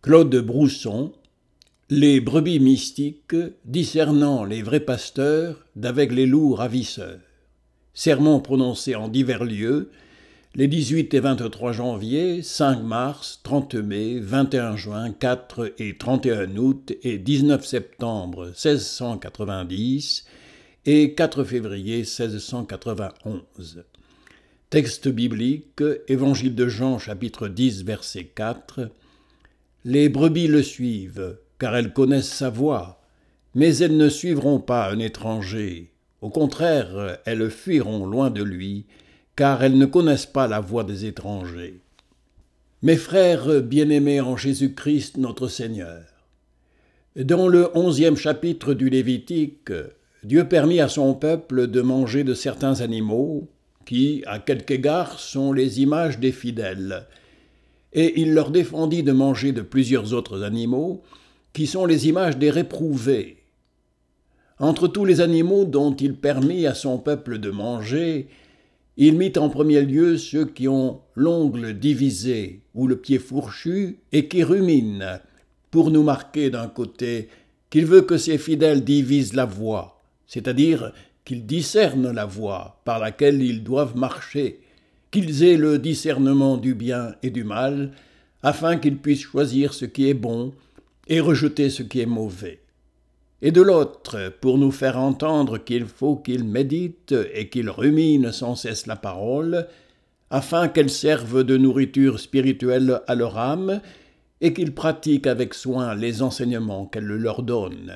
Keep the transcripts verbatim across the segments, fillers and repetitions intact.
Claude Brousson, Les brebis mystiques discernant les vrais pasteurs d'avec les loups ravisseurs. Sermon prononcé en divers lieux, les dix-huit et vingt-trois janvier, cinq mars, trente mai, vingt et un juin, quatre et trente et un août et dix-neuf septembre seize cent quatre-vingt-dix et quatre février seize cent quatre-vingt-onze. Texte biblique, Évangile de Jean, chapitre dix, verset quatre. Les brebis le suivent, car elles connaissent sa voix, mais elles ne suivront pas un étranger. Au contraire, elles fuiront loin de lui, car elles ne connaissent pas la voix des étrangers. Mes frères bien-aimés en Jésus-Christ notre Seigneur, dans le onzième chapitre du Lévitique, Dieu permit à son peuple de manger de certains animaux qui, à quelque égard, sont les images des fidèles, et il leur défendit de manger de plusieurs autres animaux qui sont les images des réprouvés. Entre tous les animaux dont il permit à son peuple de manger, il mit en premier lieu ceux qui ont l'ongle divisé ou le pied fourchu et qui ruminent, pour nous marquer d'un côté qu'il veut que ses fidèles divisent la voie, c'est-à-dire qu'ils discernent la voie par laquelle ils doivent marcher, qu'ils aient le discernement du bien et du mal, afin qu'ils puissent choisir ce qui est bon et rejeter ce qui est mauvais. Et de l'autre, pour nous faire entendre qu'il faut qu'ils méditent et qu'ils ruminent sans cesse la parole, afin qu'elle serve de nourriture spirituelle à leur âme et qu'ils pratiquent avec soin les enseignements qu'elle leur donne.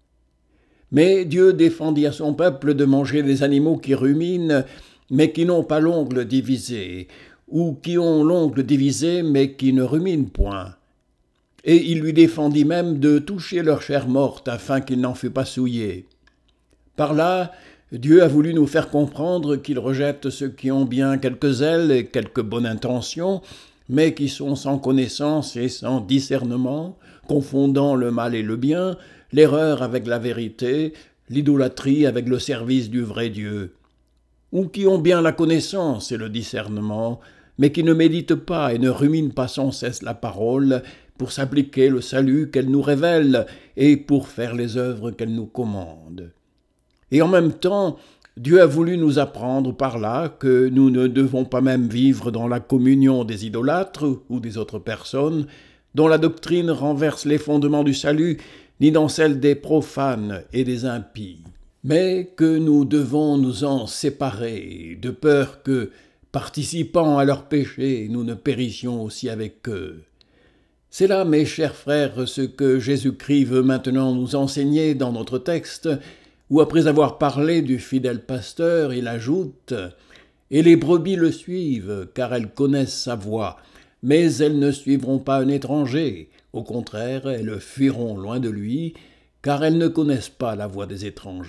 Mais Dieu défendit à son peuple de manger des animaux qui ruminent, mais qui n'ont pas l'ongle divisé, ou qui ont l'ongle divisé, mais qui ne ruminent point. Et il lui défendit même de toucher leur chair morte, afin qu'il n'en fût pas souillé. Par là, Dieu a voulu nous faire comprendre qu'il rejette ceux qui ont bien quelques ailes et quelques bonnes intentions, mais qui sont sans connaissance et sans discernement, confondant le mal et le bien, l'erreur avec la vérité, l'idolâtrie avec le service du vrai Dieu, ou qui ont bien la connaissance et le discernement, mais qui ne méditent pas et ne ruminent pas sans cesse la parole pour s'appliquer le salut qu'elle nous révèle et pour faire les œuvres qu'elle nous commande. Et en même temps, Dieu a voulu nous apprendre par là que nous ne devons pas même vivre dans la communion des idolâtres ou des autres personnes dont la doctrine renverse les fondements du salut, ni dans celle des profanes et des impies, mais que nous devons nous en séparer, de peur que, participant à leurs péchés, nous ne périssions aussi avec eux. C'est là, mes chers frères, ce que Jésus-Christ veut maintenant nous enseigner dans notre texte, où après avoir parlé du fidèle pasteur, il ajoute « Et les brebis le suivent, car elles connaissent sa voix, mais elles ne suivront pas un étranger. Au contraire, elles fuiront loin de lui, car elles ne connaissent pas la voix des étrangers. »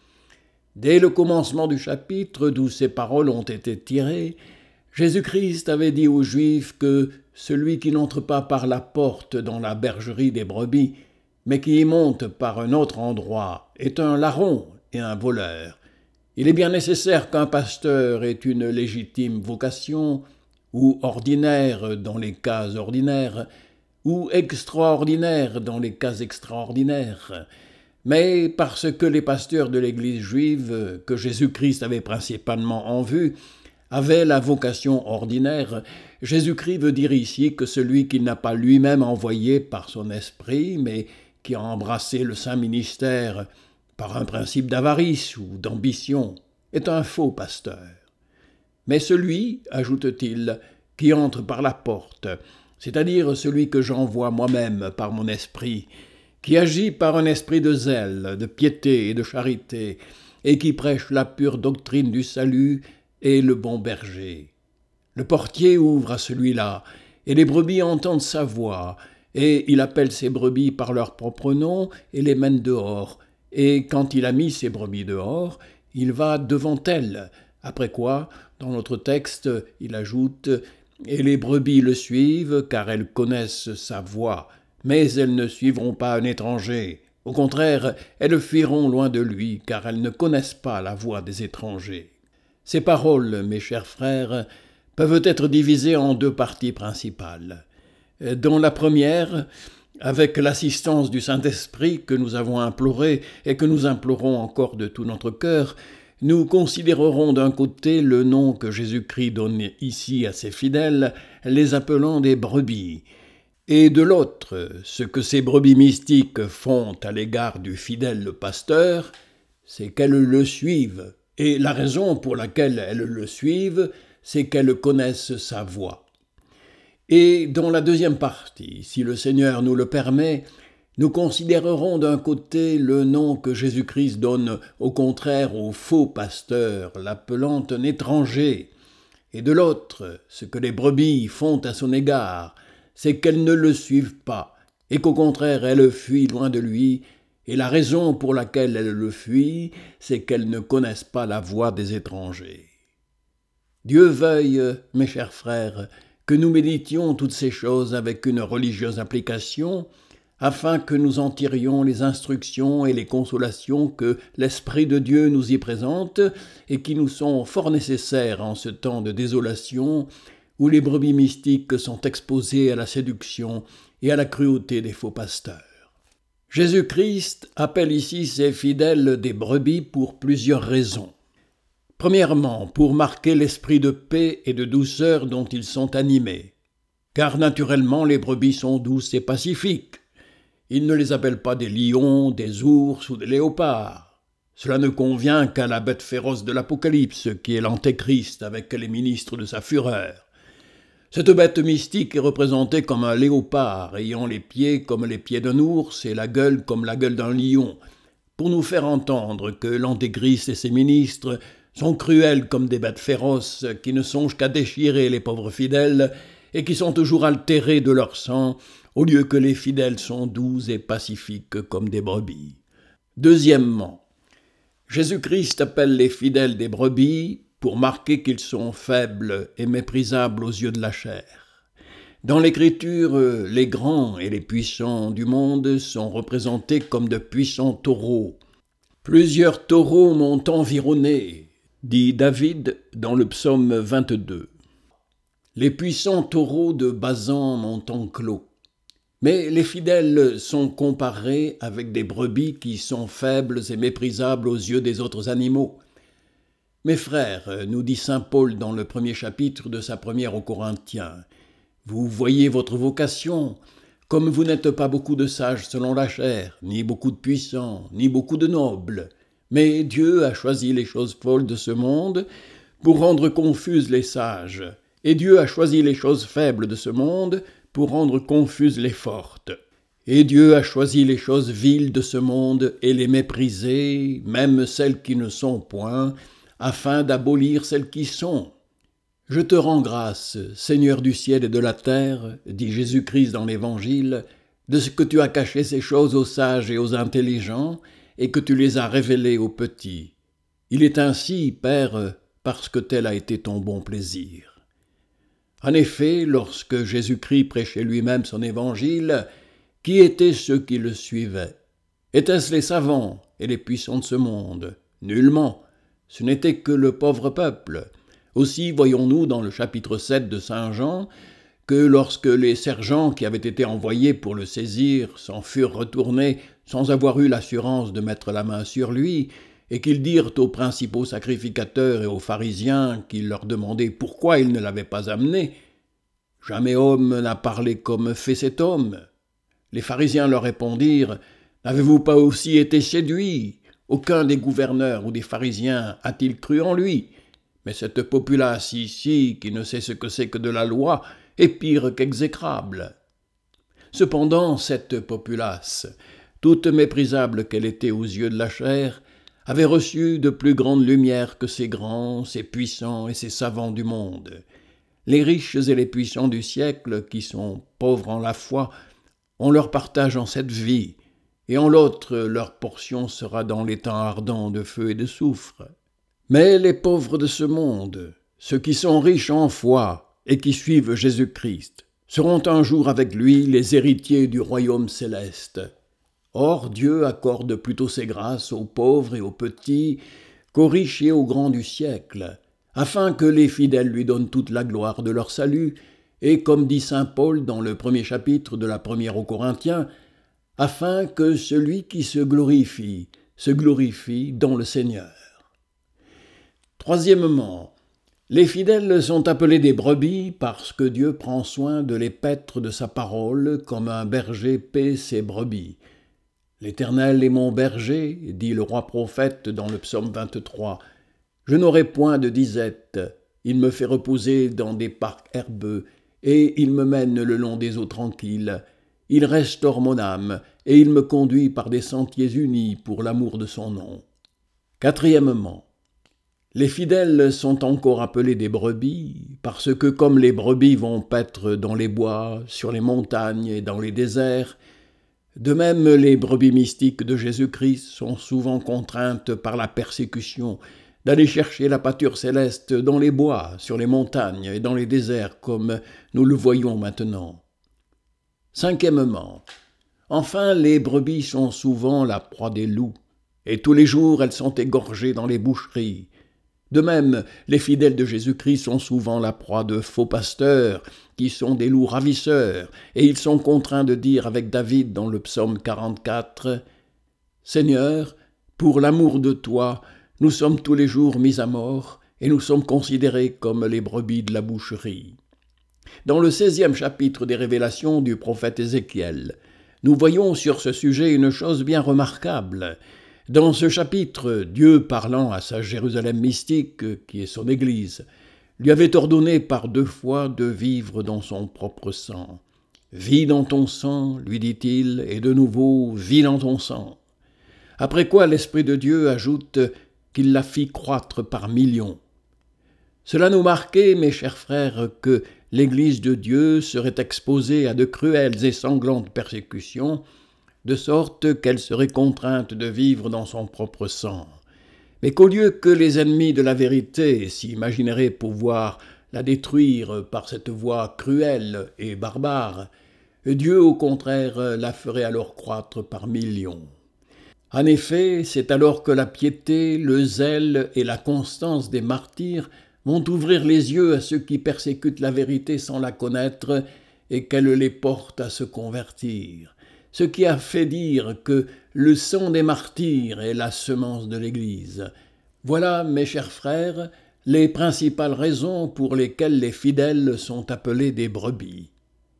Dès le commencement du chapitre, d'où ces paroles ont été tirées, Jésus-Christ avait dit aux Juifs que celui qui n'entre pas par la porte dans la bergerie des brebis, mais qui y monte par un autre endroit, est un larron et un voleur. Il est bien nécessaire qu'un pasteur ait une légitime vocation, ou ordinaire dans les cas ordinaires, ou extraordinaire dans les cas extraordinaires. Mais parce que les pasteurs de l'Église juive, que Jésus-Christ avait principalement en vue, avaient la vocation ordinaire, Jésus-Christ veut dire ici que celui qu'il n'a pas lui-même envoyé par son esprit, mais qui a embrassé le saint ministère par un principe d'avarice ou d'ambition, est un faux pasteur. Mais celui, ajoute-t-il, qui entre par la porte, c'est-à-dire celui que j'envoie moi-même par mon esprit, qui agit par un esprit de zèle, de piété et de charité, et qui prêche la pure doctrine du salut, est le bon berger. Le portier ouvre à celui-là, et les brebis entendent sa voix, et il appelle ses brebis par leur propre nom et les mène dehors, et quand il a mis ses brebis dehors, il va devant elles, après quoi, dans notre texte, il ajoute « Et les brebis le suivent, car elles connaissent sa voix, mais elles ne suivront pas un étranger. Au contraire, elles fuiront loin de lui, car elles ne connaissent pas la voix des étrangers. » Ces paroles, mes chers frères, peuvent être divisées en deux parties principales. Dans la première, avec l'assistance du Saint-Esprit que nous avons imploré et que nous implorons encore de tout notre cœur, nous considérerons d'un côté le nom que Jésus-Christ donne ici à ses fidèles, les appelant des brebis, et de l'autre, ce que ces brebis mystiques font à l'égard du fidèle pasteur, c'est qu'elles le suivent, et la raison pour laquelle elles le suivent, c'est qu'elles connaissent sa voix. Et dans la deuxième partie, si le Seigneur nous le permet, nous considérerons d'un côté le nom que Jésus-Christ donne au contraire au faux pasteur, l'appelant un étranger, et de l'autre, ce que les brebis font à son égard, c'est qu'elles ne le suivent pas, et qu'au contraire elles fuient loin de lui, et la raison pour laquelle elles le fuient, c'est qu'elles ne connaissent pas la voix des étrangers. Dieu veuille, mes chers frères, que nous méditions toutes ces choses avec une religieuse application, afin que nous en tirions les instructions et les consolations que l'Esprit de Dieu nous y présente et qui nous sont fort nécessaires en ce temps de désolation où les brebis mystiques sont exposées à la séduction et à la cruauté des faux pasteurs. Jésus-Christ appelle ici ses fidèles des brebis pour plusieurs raisons. Premièrement, pour marquer l'esprit de paix et de douceur dont ils sont animés, car naturellement les brebis sont douces et pacifiques. Il ne les appelle pas des lions, des ours ou des léopards. Cela ne convient qu'à la bête féroce de l'Apocalypse, qui est l'Antéchrist avec les ministres de sa fureur. Cette bête mystique est représentée comme un léopard, ayant les pieds comme les pieds d'un ours et la gueule comme la gueule d'un lion, pour nous faire entendre que l'Antéchrist et ses ministres sont cruels comme des bêtes féroces qui ne songent qu'à déchirer les pauvres fidèles et qui sont toujours altérés de leur sang, au lieu que les fidèles sont doux et pacifiques comme des brebis. Deuxièmement, Jésus-Christ appelle les fidèles des brebis pour marquer qu'ils sont faibles et méprisables aux yeux de la chair. Dans l'Écriture, les grands et les puissants du monde sont représentés comme de puissants taureaux. Plusieurs taureaux m'ont environné, dit David dans le psaume vingt-deux. Les puissants taureaux de Basan m'ont enclos. Mais les fidèles sont comparés avec des brebis qui sont faibles et méprisables aux yeux des autres animaux. Mes frères, nous dit saint Paul dans le premier chapitre de sa première aux Corinthiens, vous voyez votre vocation, comme vous n'êtes pas beaucoup de sages selon la chair, ni beaucoup de puissants, ni beaucoup de nobles, mais Dieu a choisi les choses folles de ce monde pour rendre confuses les sages, et Dieu a choisi les choses faibles de ce monde pour rendre confuses les fortes. Et Dieu a choisi les choses viles de ce monde et les mépriser, même celles qui ne sont point, afin d'abolir celles qui sont. Je te rends grâce, Seigneur du ciel et de la terre, dit Jésus-Christ dans l'Évangile, de ce que tu as caché ces choses aux sages et aux intelligents, et que tu les as révélées aux petits. Il est ainsi, Père, parce que tel a été ton bon plaisir. En effet, lorsque Jésus-Christ prêchait lui-même son évangile, qui étaient ceux qui le suivaient? Étaient-ce les savants et les puissants de ce monde? Nullement. Ce n'était que le pauvre peuple. Aussi voyons-nous dans le chapitre sept de saint Jean que lorsque les sergents qui avaient été envoyés pour le saisir s'en furent retournés sans avoir eu l'assurance de mettre la main sur lui, et qu'ils dirent aux principaux sacrificateurs et aux pharisiens qu'ils leur demandaient pourquoi ils ne l'avaient pas amené, « Jamais homme n'a parlé comme fait cet homme. » Les pharisiens leur répondirent, « N'avez-vous pas aussi été séduits? Aucun des gouverneurs ou des pharisiens a-t-il cru en lui? Mais cette populace ici, qui ne sait ce que c'est que de la loi, est pire qu'exécrable. » Cependant, cette populace, toute méprisable qu'elle était aux yeux de la chair, avait reçu de plus grandes lumières que ces grands, ces puissants et ces savants du monde. Les riches et les puissants du siècle, qui sont pauvres en la foi, ont leur partage en cette vie, et en l'autre leur portion sera dans les temps ardents de feu et de soufre. Mais les pauvres de ce monde, ceux qui sont riches en foi et qui suivent Jésus-Christ, seront un jour avec lui les héritiers du royaume céleste. Or, Dieu accorde plutôt ses grâces aux pauvres et aux petits qu'aux riches et aux grands du siècle, afin que les fidèles lui donnent toute la gloire de leur salut et comme dit saint Paul dans le premier chapitre de la première aux Corinthiens, afin que celui qui se glorifie, se glorifie dans le Seigneur. Troisièmement, les fidèles sont appelés des brebis parce que Dieu prend soin de les paître de sa parole comme un berger paît ses brebis. L'Éternel est mon berger, dit le roi prophète dans le psaume vingt-trois. Je n'aurai point de disette, il me fait reposer dans des parcs herbeux, et il me mène le long des eaux tranquilles. Il restaure mon âme, et il me conduit par des sentiers unis pour l'amour de son nom. Quatrièmement, les fidèles sont encore appelés des brebis, parce que comme les brebis vont paître dans les bois, sur les montagnes et dans les déserts, de même les brebis mystiques de Jésus-Christ sont souvent contraintes par la persécution d'aller chercher la pâture céleste dans les bois, sur les montagnes et dans les déserts, comme nous le voyons maintenant. Cinquièmement, enfin les brebis sont souvent la proie des loups, et tous les jours elles sont égorgées dans les boucheries. De même, les fidèles de Jésus-Christ sont souvent la proie de faux pasteurs, qui sont des loups ravisseurs, et ils sont contraints de dire avec David dans le psaume quarante-quatre « Seigneur, pour l'amour de toi, nous sommes tous les jours mis à mort, et nous sommes considérés comme les brebis de la boucherie. » Dans le seizième chapitre des Révélations du prophète Ézéchiel, nous voyons sur ce sujet une chose bien remarquable. Dans ce chapitre, Dieu, parlant à sa Jérusalem mystique, qui est son Église, lui avait ordonné par deux fois de vivre dans son propre sang. « Vis dans ton sang, lui dit-il, et de nouveau, vis dans ton sang. » Après quoi l'Esprit de Dieu ajoute qu'il la fit croître par millions. Cela nous marquait, mes chers frères, que l'Église de Dieu serait exposée à de cruelles et sanglantes persécutions, de sorte qu'elle serait contrainte de vivre dans son propre sang. Mais qu'au lieu que les ennemis de la vérité s'imagineraient pouvoir la détruire par cette voie cruelle et barbare, Dieu au contraire la ferait alors croître par millions. En effet, c'est alors que la piété, le zèle et la constance des martyrs vont ouvrir les yeux à ceux qui persécutent la vérité sans la connaître et qu'elle les porte à se convertir. Ce qui a fait dire que le sang des martyrs est la semence de l'Église. Voilà, mes chers frères, les principales raisons pour lesquelles les fidèles sont appelés des brebis.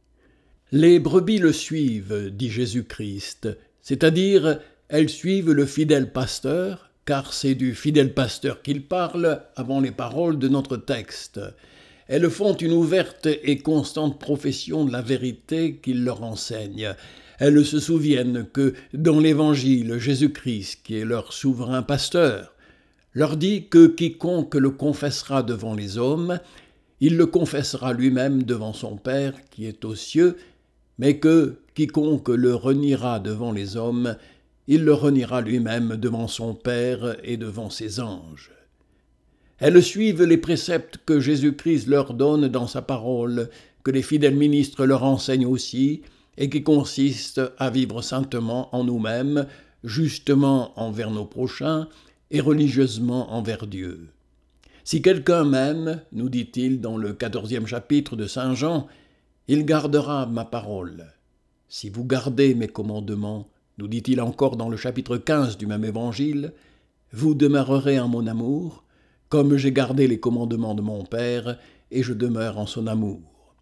Les brebis le suivent, dit Jésus-Christ, c'est-à-dire elles suivent le fidèle pasteur, car c'est du fidèle pasteur qu'il parle avant les paroles de notre texte. Elles font une ouverte et constante profession de la vérité qu'il leur enseigne. Elles se souviennent que dans l'Évangile, Jésus-Christ, qui est leur souverain pasteur, leur dit que quiconque le confessera devant les hommes, il le confessera lui-même devant son Père qui est aux cieux, mais que quiconque le reniera devant les hommes, il le reniera lui-même devant son Père et devant ses anges. Elles suivent les préceptes que Jésus-Christ leur donne dans sa parole, que les fidèles ministres leur enseignent aussi, et qui consistent à vivre saintement en nous-mêmes, justement envers nos prochains, et religieusement envers Dieu. Si quelqu'un m'aime, nous dit-il dans le quatorzième chapitre de saint Jean, il gardera ma parole. Si vous gardez mes commandements, nous dit-il encore dans le chapitre quinze du même évangile, vous demeurerez en mon amour, comme j'ai gardé les commandements de mon Père, et je demeure en son amour.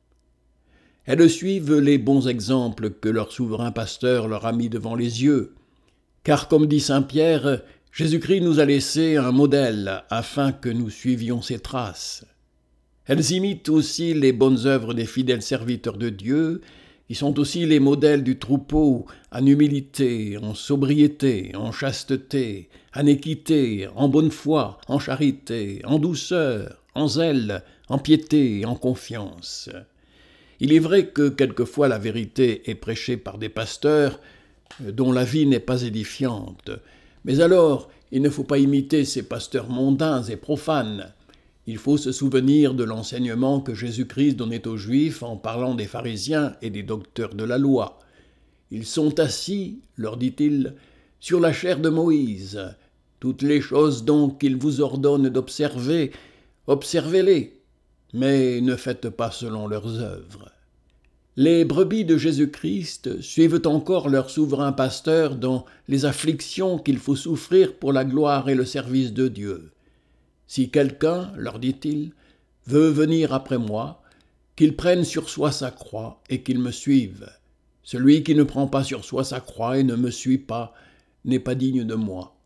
Elles suivent les bons exemples que leur souverain pasteur leur a mis devant les yeux, car comme dit saint Pierre, Jésus-Christ nous a laissé un modèle afin que nous suivions ses traces. Elles imitent aussi les bonnes œuvres des fidèles serviteurs de Dieu, qui sont aussi les modèles du troupeau en humilité, en sobriété, en chasteté, en équité, en bonne foi, en charité, en douceur, en zèle, en piété et en confiance. Il est vrai que quelquefois la vérité est prêchée par des pasteurs dont la vie n'est pas édifiante. Mais alors, il ne faut pas imiter ces pasteurs mondains et profanes. Il faut se souvenir de l'enseignement que Jésus-Christ donnait aux Juifs en parlant des pharisiens et des docteurs de la loi. Ils sont assis, leur dit-il, sur la chair de Moïse. Toutes les choses donc qu'il vous ordonne d'observer, observez-les. mais ne faites pas selon leurs œuvres. Les brebis de Jésus-Christ suivent encore leur souverain pasteur dans les afflictions qu'il faut souffrir pour la gloire et le service de Dieu. Si quelqu'un, leur dit-il, veut venir après moi, qu'il prenne sur soi sa croix et qu'il me suive. Celui qui ne prend pas sur soi sa croix et ne me suit pas n'est pas digne de moi.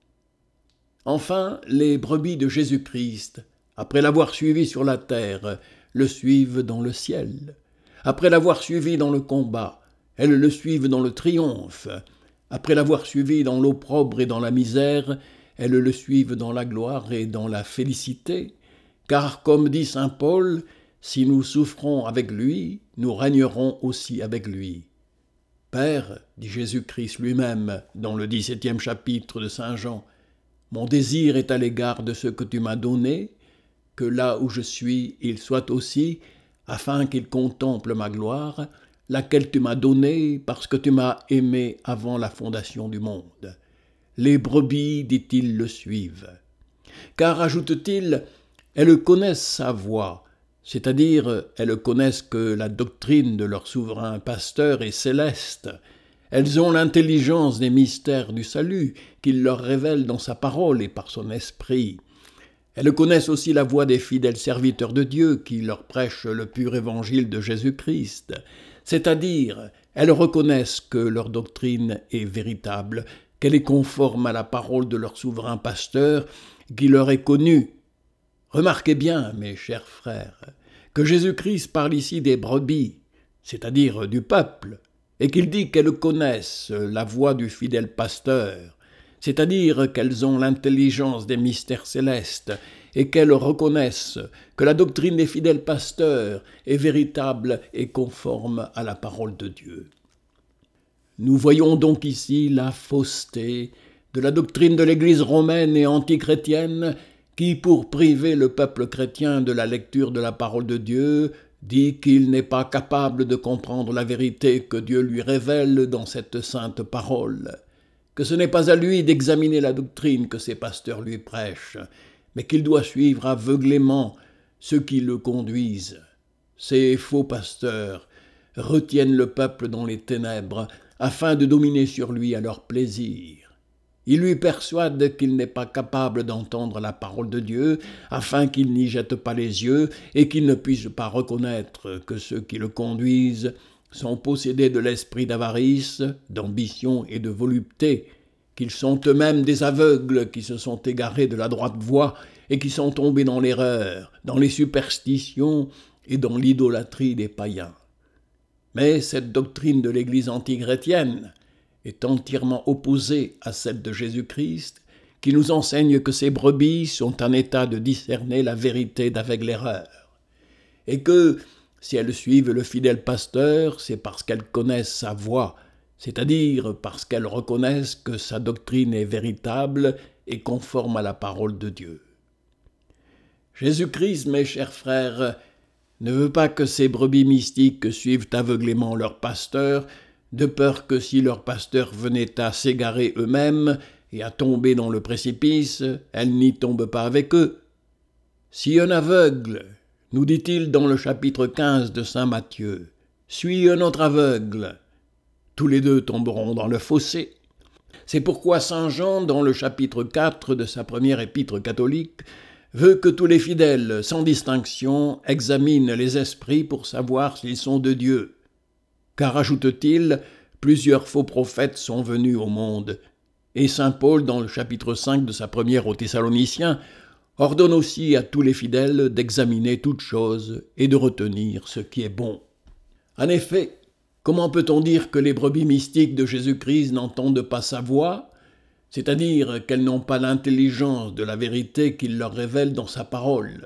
Enfin, les brebis de Jésus-Christ, après l'avoir suivi sur la terre, le suivent dans le ciel. Après l'avoir suivi dans le combat, elles le suivent dans le triomphe. Après l'avoir suivi dans l'opprobre et dans la misère, elles le suivent dans la gloire et dans la félicité. Car, comme dit saint Paul, si nous souffrons avec lui, nous régnerons aussi avec lui. Père, dit Jésus-Christ lui-même dans le dix-septième chapitre de saint Jean, mon désir est à l'égard de ce que tu m'as donné, que là où je suis, il soit aussi, afin qu'il contemple ma gloire, laquelle tu m'as donnée parce que tu m'as aimé avant la fondation du monde. Les brebis, dit-il, le suivent. Car, ajoute-t-il, elles connaissent sa voix, c'est-à-dire elles connaissent que la doctrine de leur souverain pasteur est céleste. Elles ont l'intelligence des mystères du salut qu'il leur révèle dans sa parole et par son esprit. Elles connaissent aussi la voix des fidèles serviteurs de Dieu qui leur prêchent le pur évangile de Jésus-Christ. C'est-à-dire, elles reconnaissent que leur doctrine est véritable, qu'elle est conforme à la parole de leur souverain pasteur qui leur est connu. Remarquez bien, mes chers frères, que Jésus-Christ parle ici des brebis, c'est-à-dire du peuple, et qu'il dit qu'elles connaissent la voix du fidèle pasteur, c'est-à-dire qu'elles ont l'intelligence des mystères célestes et qu'elles reconnaissent que la doctrine des fidèles pasteurs est véritable et conforme à la parole de Dieu. Nous voyons donc ici la fausseté de la doctrine de l'Église romaine et antichrétienne qui, pour priver le peuple chrétien de la lecture de la parole de Dieu, dit qu'il n'est pas capable de comprendre la vérité que Dieu lui révèle dans cette sainte parole, que ce n'est pas à lui d'examiner la doctrine que ses pasteurs lui prêchent, mais qu'il doit suivre aveuglément ceux qui le conduisent. Ces faux pasteurs retiennent le peuple dans les ténèbres afin de dominer sur lui à leur plaisir. Ils lui persuadent qu'il n'est pas capable d'entendre la parole de Dieu, afin qu'il n'y jette pas les yeux et qu'il ne puisse pas reconnaître que ceux qui le conduisent sont possédés de l'esprit d'avarice, d'ambition et de volupté, qu'ils sont eux-mêmes des aveugles qui se sont égarés de la droite voie et qui sont tombés dans l'erreur, dans les superstitions et dans l'idolâtrie des païens. Mais cette doctrine de l'Église antichrétienne est entièrement opposée à celle de Jésus-Christ, qui nous enseigne que ces brebis sont en état de discerner la vérité d'avec l'erreur, et que, si elles suivent le fidèle pasteur, c'est parce qu'elles connaissent sa voix, c'est-à-dire parce qu'elles reconnaissent que sa doctrine est véritable et conforme à la parole de Dieu. Jésus-Christ, mes chers frères, ne veut pas que ces brebis mystiques suivent aveuglément leur pasteur, de peur que si leur pasteur venait à s'égarer eux-mêmes et à tomber dans le précipice, elles n'y tombent pas avec eux. Si un aveugle, nous dit-il dans le chapitre quinze de saint Matthieu, suit un autre aveugle, tous les deux tomberont dans le fossé. C'est pourquoi saint Jean, dans le chapitre quatre de sa première épître catholique, veut que tous les fidèles, sans distinction, examinent les esprits pour savoir s'ils sont de Dieu. Car, ajoute-t-il, plusieurs faux prophètes sont venus au monde. Et saint Paul, dans le chapitre cinq de sa première aux Thessaloniciens, ordonne aussi à tous les fidèles d'examiner toutes choses et de retenir ce qui est bon. En effet, comment peut-on dire que les brebis mystiques de Jésus-Christ n'entendent pas sa voix, c'est-à-dire qu'elles n'ont pas l'intelligence de la vérité qu'il leur révèle dans sa parole?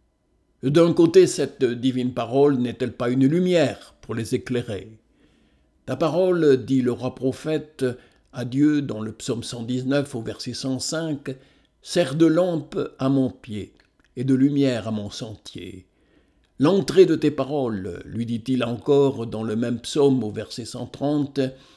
D'un côté, cette divine parole n'est-elle pas une lumière pour les éclairer? Ta parole, dit le roi prophète à Dieu dans le psaume cent dix-neuf au verset cent cinq, sert de lampe à mon pied et de lumière à mon sentier. L'entrée de tes paroles, lui dit-il encore dans le même psaume au verset cent trente,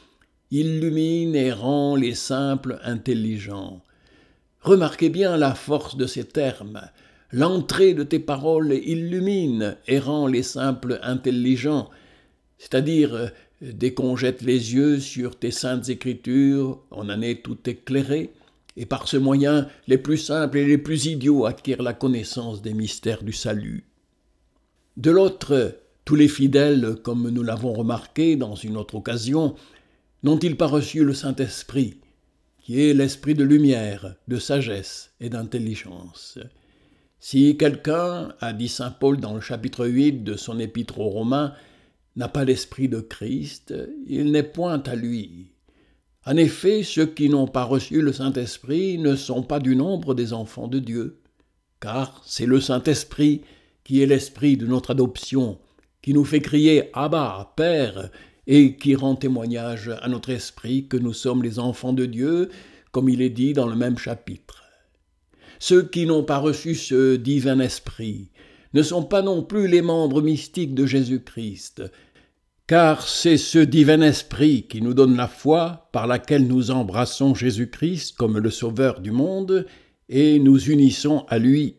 illumine et rend les simples intelligents. Remarquez bien la force de ces termes. L'entrée de tes paroles illumine et rend les simples intelligents, c'est-à-dire, dès qu'on jette les yeux sur tes saintes écritures, on en est tout éclairé, et par ce moyen, les plus simples et les plus idiots acquièrent la connaissance des mystères du salut. De l'autre, tous les fidèles, comme nous l'avons remarqué dans une autre occasion, n'ont-ils pas reçu le Saint-Esprit, qui est l'esprit de lumière, de sagesse et d'intelligence? Si quelqu'un, a dit saint Paul dans le chapitre huit de son épître aux Romains, n'a pas l'esprit de Christ, il n'est point à lui. En effet, ceux qui n'ont pas reçu le Saint-Esprit ne sont pas du nombre des enfants de Dieu, car c'est le Saint-Esprit qui est l'esprit de notre adoption, qui nous fait crier « Abba, Père » et qui rend témoignage à notre esprit que nous sommes les enfants de Dieu, comme il est dit dans le même chapitre. Ceux qui n'ont pas reçu ce divin esprit ne sont pas non plus les membres mystiques de Jésus-Christ, car c'est ce divin esprit qui nous donne la foi par laquelle nous embrassons Jésus-Christ comme le Sauveur du monde et nous unissons à lui.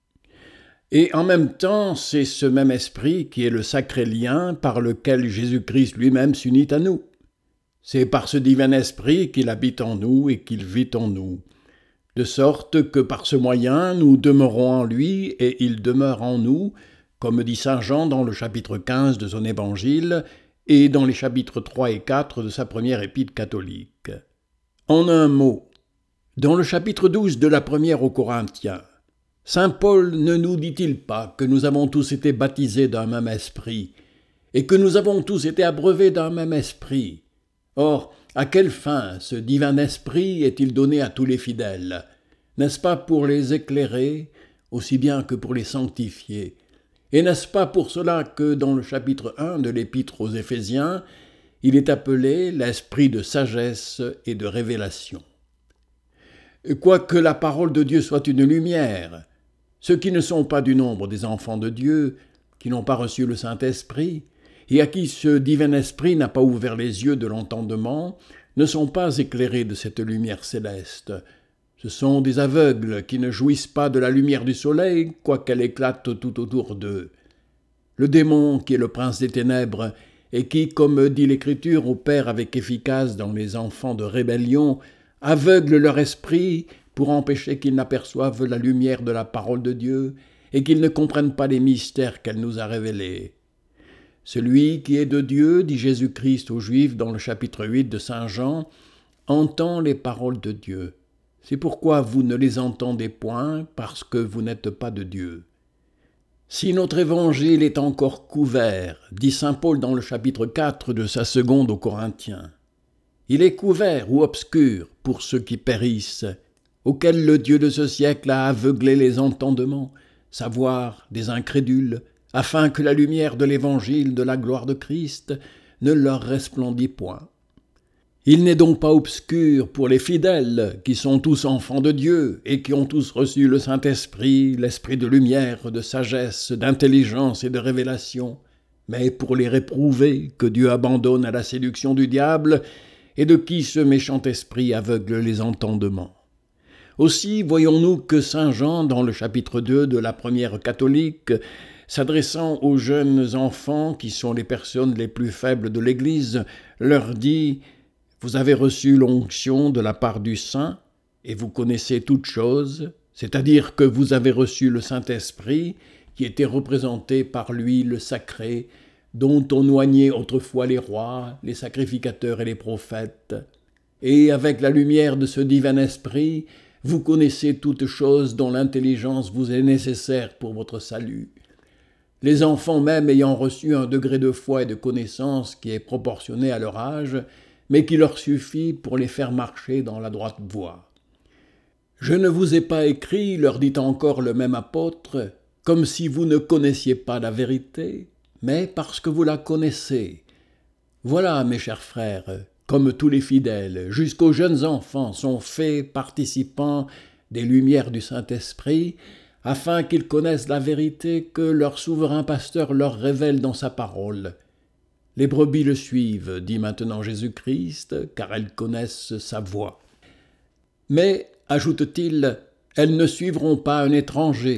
Et en même temps, c'est ce même esprit qui est le sacré lien par lequel Jésus-Christ lui-même s'unit à nous. C'est par ce divin esprit qu'il habite en nous et qu'il vit en nous, de sorte que par ce moyen nous demeurons en lui et il demeure en nous, comme dit saint Jean dans le chapitre quinze de son évangile et dans les chapitres trois et quatre de sa première épître catholique. En un mot, dans le chapitre douze de la première aux Corinthiens, saint Paul ne nous dit-il pas que nous avons tous été baptisés d'un même esprit et que nous avons tous été abreuvés d'un même esprit? Or, à quelle fin ce divin esprit est-il donné à tous les fidèles? N'est-ce pas pour les éclairer, aussi bien que pour les sanctifier? Et n'est-ce pas pour cela que dans le chapitre un de l'épître aux Éphésiens, il est appelé l'esprit de sagesse et de révélation? Quoique la parole de Dieu soit une lumière, ceux qui ne sont pas du nombre des enfants de Dieu, qui n'ont pas reçu le Saint-Esprit, et à qui ce divin esprit n'a pas ouvert les yeux de l'entendement, ne sont pas éclairés de cette lumière céleste. Ce sont des aveugles qui ne jouissent pas de la lumière du soleil, quoiqu'elle éclate tout autour d'eux. Le démon, qui est le prince des ténèbres, et qui, comme dit l'Écriture, opère avec efficace dans les enfants de rébellion, aveugle leur esprit pour empêcher qu'ils n'aperçoivent la lumière de la parole de Dieu et qu'ils ne comprennent pas les mystères qu'elle nous a révélés. Celui qui est de Dieu, dit Jésus-Christ aux Juifs dans le chapitre huit de saint Jean, entend les paroles de Dieu. C'est pourquoi vous ne les entendez point, parce que vous n'êtes pas de Dieu. Si notre évangile est encore couvert, dit saint Paul dans le chapitre quatre de sa seconde aux Corinthiens, il est couvert ou obscur pour ceux qui périssent, auxquels le Dieu de ce siècle a aveuglé les entendements, savoir des incrédules, afin que la lumière de l'évangile de la gloire de Christ ne leur resplendît point. Il n'est donc pas obscur pour les fidèles, qui sont tous enfants de Dieu et qui ont tous reçu le Saint-Esprit, l'esprit de lumière, de sagesse, d'intelligence et de révélation, mais pour les réprouvés que Dieu abandonne à la séduction du diable et de qui ce méchant esprit aveugle les entendements. Aussi voyons-nous que saint Jean, dans le chapitre deux de la première catholique, s'adressant aux jeunes enfants, qui sont les personnes les plus faibles de l'Église, leur dit « Vous avez reçu l'onction de la part du Saint, et vous connaissez toutes choses, c'est-à-dire que vous avez reçu le Saint-Esprit, qui était représenté par lui le sacré, dont on oignait autrefois les rois, les sacrificateurs et les prophètes. Et avec la lumière de ce divin esprit, vous connaissez toutes choses dont l'intelligence vous est nécessaire pour votre salut. Les enfants même ayant reçu un degré de foi et de connaissance qui est proportionné à leur âge, mais qui leur suffit pour les faire marcher dans la droite voie. Je ne vous ai pas écrit, leur dit encore le même apôtre, comme si vous ne connaissiez pas la vérité, mais parce que vous la connaissez. Voilà, mes chers frères, comme tous les fidèles, jusqu'aux jeunes enfants sont faits participants des lumières du Saint-Esprit, afin qu'ils connaissent la vérité que leur souverain pasteur leur révèle dans sa parole. Les brebis le suivent, dit maintenant Jésus-Christ, car elles connaissent sa voix. Mais, ajoute-t-il, elles ne suivront pas un étranger,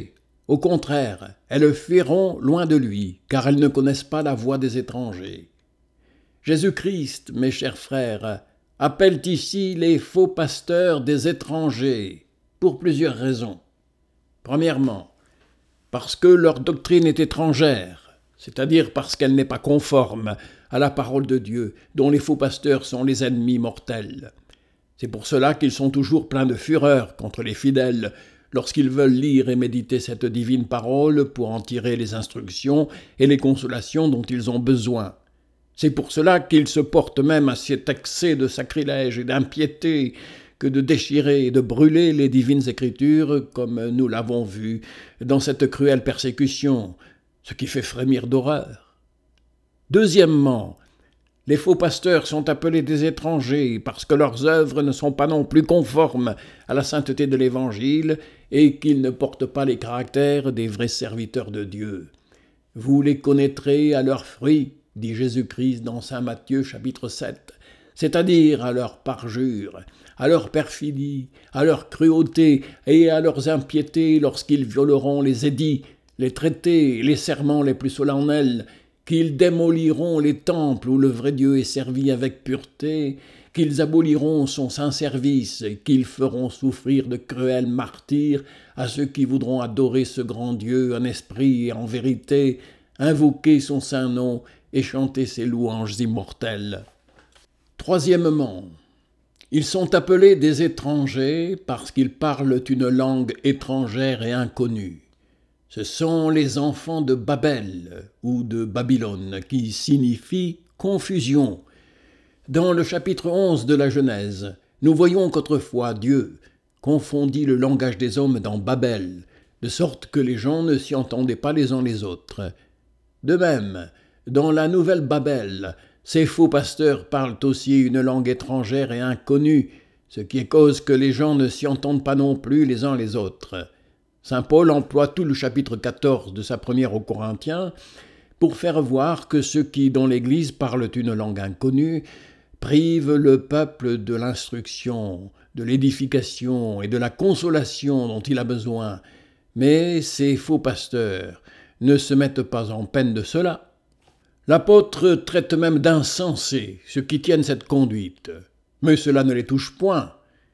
Au contraire, elles fuiront loin de lui, car elles ne connaissent pas la voie des étrangers. Jésus-Christ, mes chers frères, appelle ici les faux pasteurs des étrangers, pour plusieurs raisons. Premièrement, parce que leur doctrine est étrangère, c'est-à-dire parce qu'elle n'est pas conforme à la parole de Dieu, dont les faux pasteurs sont les ennemis mortels. C'est pour cela qu'ils sont toujours pleins de fureur contre les fidèles, lorsqu'ils veulent lire et méditer cette divine parole pour en tirer les instructions et les consolations dont ils ont besoin. C'est pour cela qu'ils se portent même à cet excès de sacrilège et d'impiété que de déchirer et de brûler les divines écritures, comme nous l'avons vu dans cette cruelle persécution, ce qui fait frémir d'horreur. Deuxièmement, les faux pasteurs sont appelés des étrangers parce que leurs œuvres ne sont pas non plus conformes à la sainteté de l'Évangile et qu'ils ne portent pas les caractères des vrais serviteurs de Dieu. Vous les connaîtrez à leurs fruits, dit Jésus-Christ dans saint Matthieu chapitre sept, c'est-à-dire à leur parjure, à leur perfidie, à leur cruauté et à leurs impiétés lorsqu'ils violeront les édits, les traités, les serments les plus solennels, qu'ils démoliront les temples où le vrai Dieu est servi avec pureté, qu'ils aboliront son saint service, qu'ils feront souffrir de cruels martyrs à ceux qui voudront adorer ce grand Dieu en esprit et en vérité, invoquer son saint nom et chanter ses louanges immortelles. Troisièmement, ils sont appelés des étrangers parce qu'ils parlent une langue étrangère et inconnue. Ce sont les enfants de Babel ou de Babylone qui signifie confusion. Dans le chapitre onze de la Genèse, nous voyons qu'autrefois Dieu confondit le langage des hommes dans Babel, de sorte que les gens ne s'y entendaient pas les uns les autres. De même, dans la nouvelle Babel, ces faux pasteurs parlent aussi une langue étrangère et inconnue, ce qui est cause que les gens ne s'y entendent pas non plus les uns les autres. Saint Paul emploie tout le chapitre quatorze de sa première aux Corinthiens pour faire voir que ceux qui, dans l'Église, parlent une langue inconnue, privent le peuple de l'instruction, de l'édification et de la consolation dont il a besoin. Mais ces faux pasteurs ne se mettent pas en peine de cela. L'apôtre traite même d'insensés ceux qui tiennent cette conduite, mais cela ne les touche point.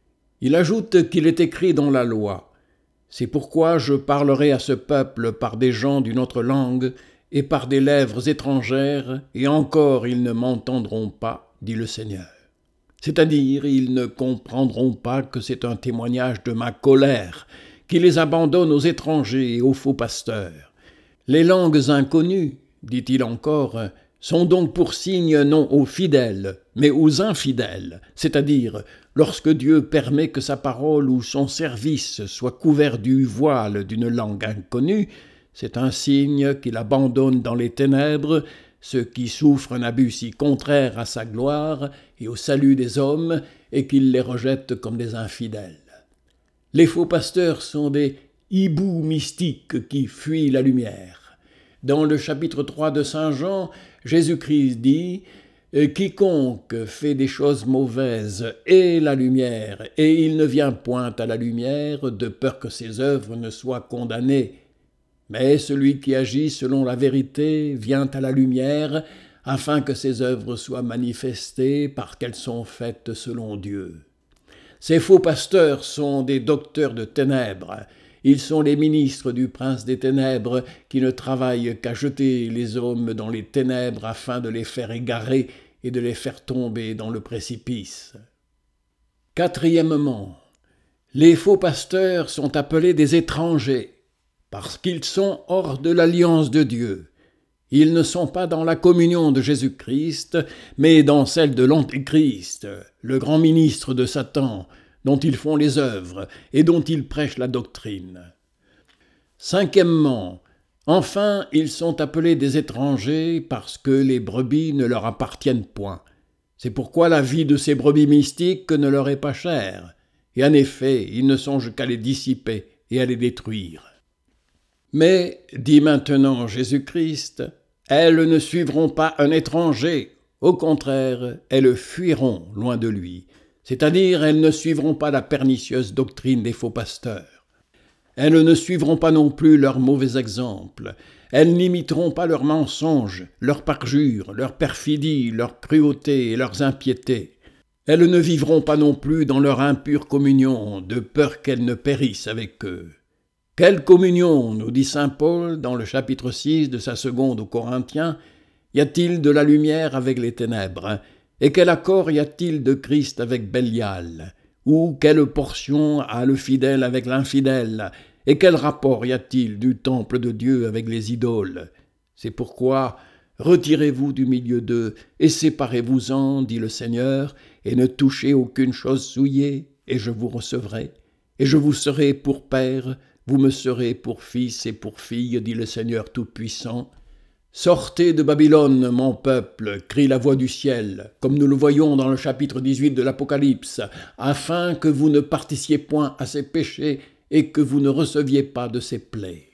Il ajoute qu'il est écrit dans la loi « C'est pourquoi je parlerai à ce peuple par des gens d'une autre langue et par des lèvres étrangères, et encore ils ne m'entendront pas, dit le Seigneur. » C'est-à-dire, ils ne comprendront pas que c'est un témoignage de ma colère, qui les abandonne aux étrangers et aux faux pasteurs. Les langues inconnues, dit-il encore, sont donc pour signe non aux fidèles, mais aux infidèles, c'est-à-dire lorsque Dieu permet que sa parole ou son service soit couvert du voile d'une langue inconnue, c'est un signe qu'il abandonne dans les ténèbres ceux qui souffrent un abus si contraire à sa gloire et au salut des hommes et qu'il les rejette comme des infidèles. Les faux pasteurs sont des hiboux mystiques qui fuient la lumière. Dans le chapitre trois de saint Jean, Jésus-Christ dit « Quiconque fait des choses mauvaises est la lumière, et il ne vient point à la lumière de peur que ses œuvres ne soient condamnées. Mais celui qui agit selon la vérité vient à la lumière, afin que ses œuvres soient manifestées parce qu'elles sont faites selon Dieu. » Ces faux pasteurs sont des docteurs de ténèbres. Ils sont les ministres du prince des ténèbres qui ne travaillent qu'à jeter les hommes dans les ténèbres afin de les faire égarer et de les faire tomber dans le précipice. Quatrièmement, les faux pasteurs sont appelés des étrangers parce qu'ils sont hors de l'alliance de Dieu. Ils ne sont pas dans la communion de Jésus-Christ, mais dans celle de l'Antéchrist, le grand ministre de Satan, dont ils font les œuvres et dont ils prêchent la doctrine. Cinquièmement, enfin, ils sont appelés des étrangers parce que les brebis ne leur appartiennent point. C'est pourquoi la vie de ces brebis mystiques ne leur est pas chère, et en effet, ils ne songent qu'à les dissiper et à les détruire. Mais, dit maintenant Jésus-Christ, elles ne suivront pas un étranger, au contraire, elles fuiront loin de lui. C'est-à-dire, elles ne suivront pas la pernicieuse doctrine des faux pasteurs. Elles ne suivront pas non plus leurs mauvais exemples. Elles n'imiteront pas leurs mensonges, leurs parjures, leurs perfidies, leurs cruautés et leurs impiétés. Elles ne vivront pas non plus dans leur impure communion, de peur qu'elles ne périssent avec eux. Quelle communion, nous dit saint Paul dans le chapitre six de sa seconde aux Corinthiens, y a-t-il de la lumière avec les ténèbres? Et quel accord y a-t-il de Christ avec Bélial? Ou quelle portion a le fidèle avec l'infidèle? Et quel rapport y a-t-il du temple de Dieu avec les idoles? C'est pourquoi retirez-vous du milieu d'eux et séparez-vous-en, dit le Seigneur, et ne touchez aucune chose souillée, et je vous recevrai. Et je vous serai pour père, vous me serez pour fils et pour fille, dit le Seigneur Tout-Puissant. Sortez de Babylone, mon peuple, crie la voix du ciel, comme nous le voyons dans le chapitre dix-huit de l'Apocalypse, afin que vous ne partissiez point à ses péchés et que vous ne receviez pas de ses plaies.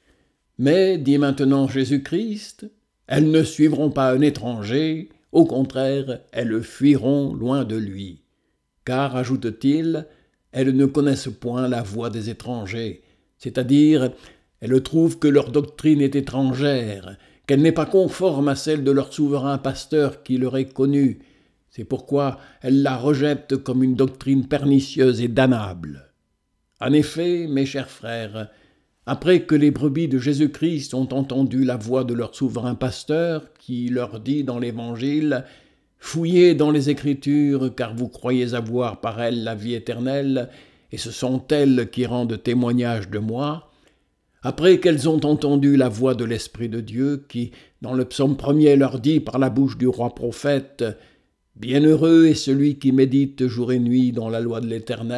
Mais, dit maintenant Jésus-Christ, elles ne suivront pas un étranger, au contraire, elles fuiront loin de lui. Car, ajoute-t-il, elles ne connaissent point la voix des étrangers, c'est-à-dire, elles trouvent que leur doctrine est étrangère, qu'elle n'est pas conforme à celle de leur souverain pasteur qui leur est connu. C'est pourquoi elles la rejettent comme une doctrine pernicieuse et damnable. En effet, mes chers frères, après que les brebis de Jésus-Christ ont entendu la voix de leur souverain pasteur, qui leur dit dans l'Évangile « Fouillez dans les Écritures, car vous croyez avoir par elles la vie éternelle, et ce sont elles qui rendent témoignage de moi », après qu'elles ont entendu la voix de l'Esprit de Dieu, qui, dans le psaume premier, leur dit par la bouche du roi prophète « Bienheureux est celui qui médite jour et nuit dans la loi de l'Éternel »,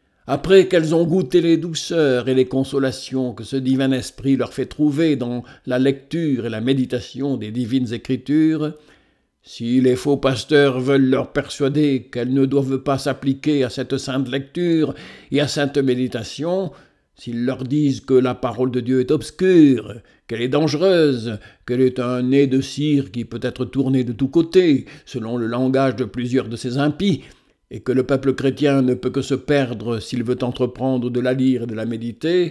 après qu'elles ont goûté les douceurs et les consolations que ce divin esprit leur fait trouver dans la lecture et la méditation des divines Écritures, si les faux pasteurs veulent leur persuader qu'elles ne doivent pas s'appliquer à cette sainte lecture et à cette méditation, s'ils leur disent que la parole de Dieu est obscure, qu'elle est dangereuse, qu'elle est un nez de cire qui peut être tourné de tous côtés, selon le langage de plusieurs de ces impies, et que le peuple chrétien ne peut que se perdre s'il veut entreprendre de la lire et de la méditer,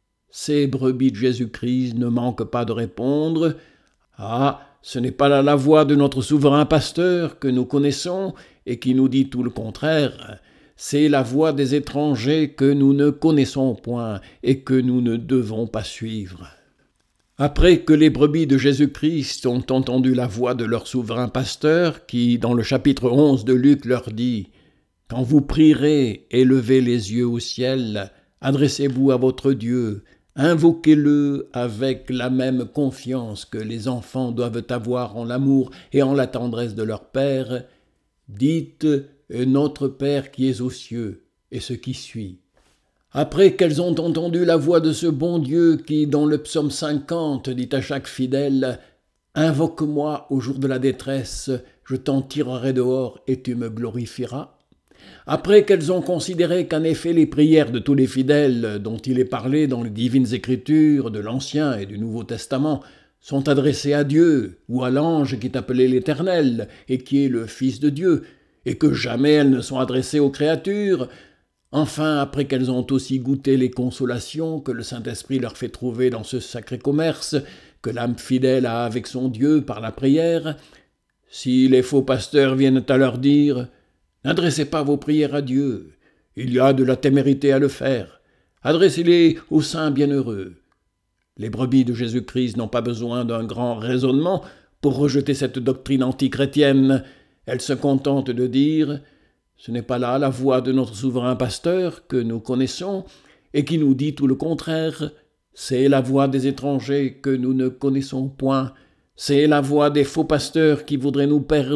ces brebis de Jésus-Christ ne manquent pas de répondre « Ah, ce n'est pas là la voix de notre souverain pasteur que nous connaissons et qui nous dit tout le contraire. C'est la voix des étrangers que nous ne connaissons point et que nous ne devons pas suivre. » Après que les brebis de Jésus-Christ ont entendu la voix de leur souverain pasteur, qui, dans le chapitre onze de Luc, leur dit « Quand vous prierez, élevez les yeux au ciel, adressez-vous à votre Dieu, invoquez-le avec la même confiance que les enfants doivent avoir en l'amour et en la tendresse de leur Père. Dites « Notre Père qui es aux cieux » et ce qui suit. Après qu'elles ont entendu la voix de ce bon Dieu qui, dans le psaume cinquante, dit à chaque fidèle « Invoque-moi au jour de la détresse, je t'en tirerai dehors et tu me glorifieras », après qu'elles ont considéré qu'en effet les prières de tous les fidèles dont il est parlé dans les divines Écritures de l'Ancien et du Nouveau Testament sont adressées à Dieu ou à l'ange qui est appelé l'Éternel et qui est le Fils de Dieu, et que jamais elles ne sont adressées aux créatures, enfin, après qu'elles ont aussi goûté les consolations que le Saint-Esprit leur fait trouver dans ce sacré commerce que l'âme fidèle a avec son Dieu par la prière, si les faux pasteurs viennent à leur dire « N'adressez pas vos prières à Dieu, il y a de la témérité à le faire, adressez-les aux saints bienheureux. » Les brebis de Jésus-Christ n'ont pas besoin d'un grand raisonnement pour rejeter cette doctrine antichrétienne. Elles se contentent de dire « Ce n'est pas là la voix de notre souverain pasteur que nous connaissons et qui nous dit tout le contraire. C'est la voix des étrangers que nous ne connaissons point. C'est la voix des faux pasteurs qui voudraient nous perdre. »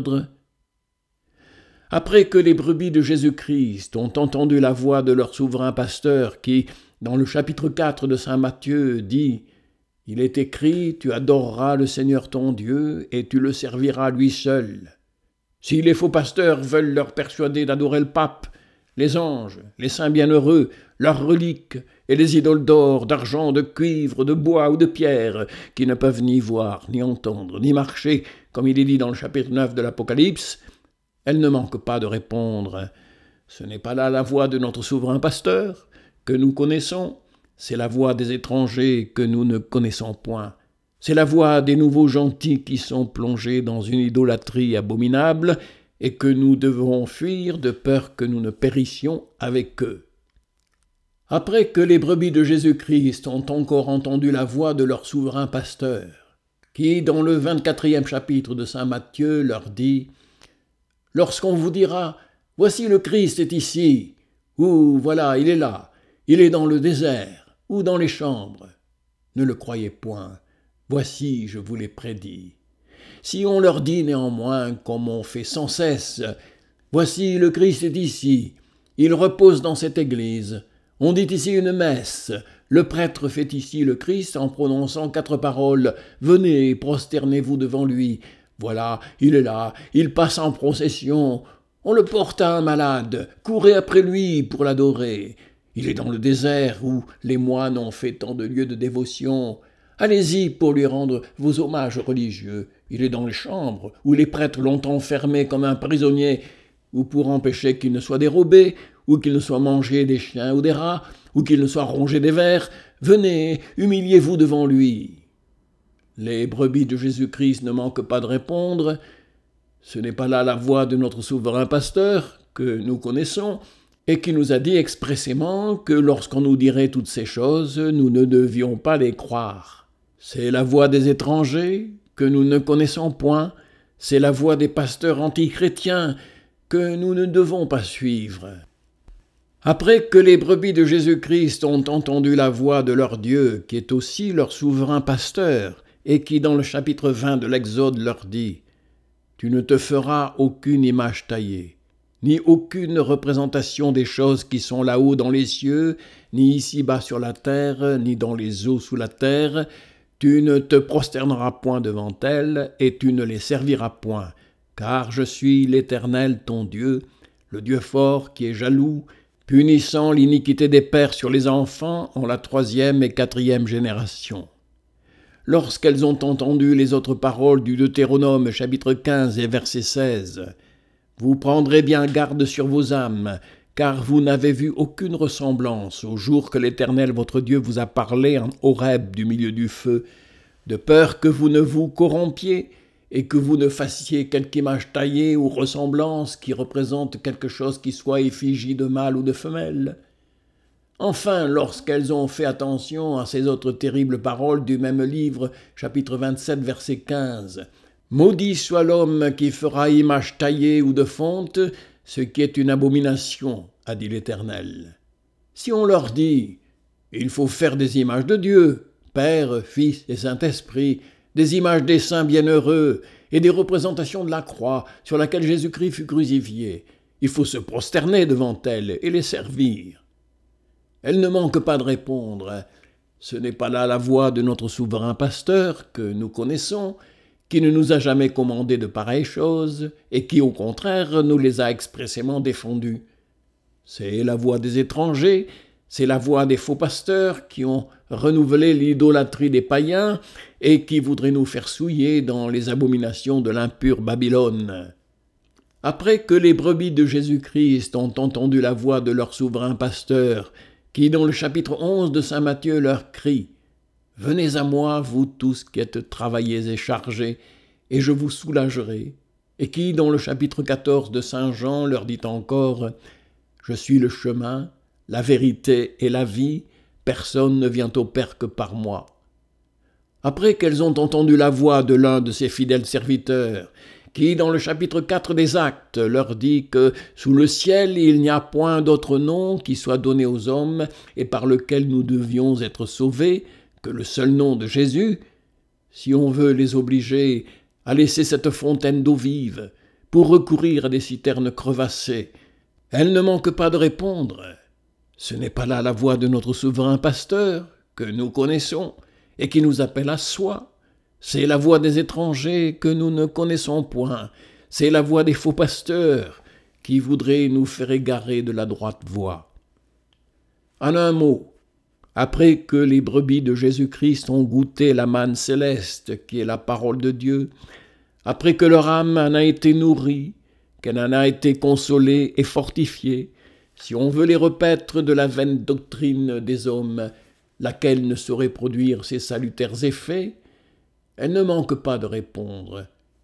Après que les brebis de Jésus-Christ ont entendu la voix de leur souverain pasteur qui, dans le chapitre quatre de saint Matthieu, dit « Il est écrit, tu adoreras le Seigneur ton Dieu et tu le serviras lui seul. » Si les faux pasteurs veulent leur persuader d'adorer le pape, les anges, les saints bienheureux, leurs reliques et les idoles d'or, d'argent, de cuivre, de bois ou de pierre, qui ne peuvent ni voir, ni entendre, ni marcher, comme il est dit dans le chapitre neuf de l'Apocalypse, elles ne manquent pas de répondre « Ce n'est pas là la voix de notre souverain pasteur, que nous connaissons, c'est la voix des étrangers que nous ne connaissons point. C'est la voix des nouveaux gentils qui sont plongés dans une idolâtrie abominable et que nous devons fuir de peur que nous ne périssions avec eux. Après que les brebis de Jésus-Christ ont encore entendu la voix de leur souverain pasteur, qui, dans le vingt-quatrième chapitre de saint Matthieu, leur dit « Lorsqu'on vous dira « Voici le Christ est ici » ou « Voilà, il est là, il est dans le désert » ou dans les chambres, ne le croyez point. Voici, je vous l'ai prédit. Si on leur dit néanmoins, comme on fait sans cesse, « Voici le Christ est ici, il repose dans cette église », on dit ici une messe, le prêtre fait ici le Christ en prononçant quatre paroles « Venez, prosternez-vous devant lui ». Voilà, il est là, il passe en procession. On le porte à un malade, courez après lui pour l'adorer. Il est dans le désert où les moines ont fait tant de lieux de dévotion. Allez-y pour lui rendre vos hommages religieux. Il est dans les chambres où les prêtres l'ont enfermé comme un prisonnier, ou pour empêcher qu'il ne soit dérobé, ou qu'il ne soit mangé des chiens ou des rats, ou qu'il ne soit rongé des vers. Venez, humiliez-vous devant lui. Les brebis de Jésus-Christ ne manquent pas de répondre. Ce n'est pas là la voix de notre souverain pasteur, que nous connaissons, et qui nous a dit expressément que lorsqu'on nous dirait toutes ces choses, nous ne devions pas les croire. C'est la voix des étrangers, que nous ne connaissons point, c'est la voix des pasteurs antichrétiens, que nous ne devons pas suivre. Après que les brebis de Jésus-Christ ont entendu la voix de leur Dieu, qui est aussi leur souverain pasteur, et qui dans le chapitre vingt de l'Exode leur dit « Tu ne te feras aucune image taillée, ni aucune représentation des choses qui sont là-haut dans les cieux, ni ici-bas sur la terre, ni dans les eaux sous la terre. Tu ne te prosterneras point devant elles, et tu ne les serviras point, car je suis l'Éternel ton Dieu, le Dieu fort qui est jaloux, punissant l'iniquité des pères sur les enfants en la troisième et quatrième génération. » Lorsqu'elles ont entendu les autres paroles du Deutéronome chapitre quinze et verset seize, « Vous prendrez bien garde sur vos âmes, car vous n'avez vu aucune ressemblance au jour que l'Éternel votre Dieu vous a parlé en Horeb du milieu du feu, de peur que vous ne vous corrompiez et que vous ne fassiez quelque image taillée ou ressemblance qui représente quelque chose qui soit effigie de mâle ou de femelle. » Enfin, lorsqu'elles ont fait attention à ces autres terribles paroles du même livre, chapitre vingt-sept, verset quinze, « Maudit soit l'homme qui fera image taillée ou de fonte, ce qui est une abomination, a dit l'Éternel. » Si on leur dit « Il faut faire des images de Dieu, Père, Fils et Saint-Esprit, des images des saints bienheureux et des représentations de la croix sur laquelle Jésus-Christ fut crucifié, il faut se prosterner devant elles et les servir. » Elle ne manque pas de répondre. Ce n'est pas là la voix de notre souverain pasteur que nous connaissons, qui ne nous a jamais commandé de pareilles choses et qui, au contraire, nous les a expressément défendues. C'est la voix des étrangers, c'est la voix des faux pasteurs qui ont renouvelé l'idolâtrie des païens et qui voudraient nous faire souiller dans les abominations de l'impure Babylone. Après que les brebis de Jésus-Christ ont entendu la voix de leur souverain pasteur, qui, dans le chapitre onze de saint Matthieu, leur crie « Venez à moi, vous tous qui êtes travaillés et chargés, et je vous soulagerai », et qui, dans le chapitre quatorze de saint Jean, leur dit encore « Je suis le chemin, la vérité et la vie, personne ne vient au Père que par moi. » Après qu'elles ont entendu la voix de l'un de ses fidèles serviteurs, qui, dans le chapitre quatre des Actes, leur dit que sous le ciel il n'y a point d'autre nom qui soit donné aux hommes et par lequel nous devions être sauvés que le seul nom de Jésus, si on veut les obliger à laisser cette fontaine d'eau vive pour recourir à des citernes crevassées, elles ne manquent pas de répondre. Ce n'est pas là la voix de notre souverain pasteur que nous connaissons et qui nous appelle à soi. C'est la voix des étrangers que nous ne connaissons point. C'est la voix des faux pasteurs qui voudraient nous faire égarer de la droite voie. En un mot, après que les brebis de Jésus-Christ ont goûté la manne céleste qui est la parole de Dieu, après que leur âme en a été nourrie, qu'elle en a été consolée et fortifiée, si on veut les repaître de la vaine doctrine des hommes, laquelle ne saurait produire ses salutaires effets, elle ne manque pas de répondre.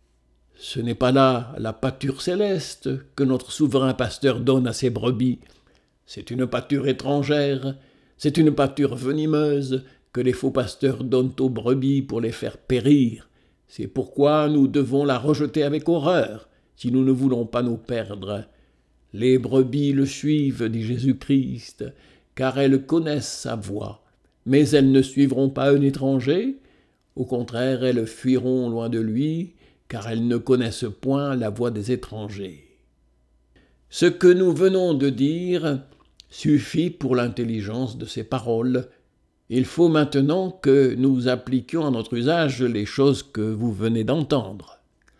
Ce n'est pas là la pâture céleste que notre souverain pasteur donne à ses brebis. C'est une pâture étrangère, c'est une pâture venimeuse que les faux pasteurs donnent aux brebis pour les faire périr. C'est pourquoi nous devons la rejeter avec horreur, si nous ne voulons pas nous perdre. Les brebis le suivent, dit Jésus-Christ, car elles connaissent sa voix. Mais elles ne suivront pas un étranger, au contraire, elles fuiront loin de lui, car elles ne connaissent point la voix des étrangers. Ce que nous venons de dire suffit pour l'intelligence de ces paroles. Il faut maintenant que nous appliquions à notre usage les choses que vous venez d'entendre.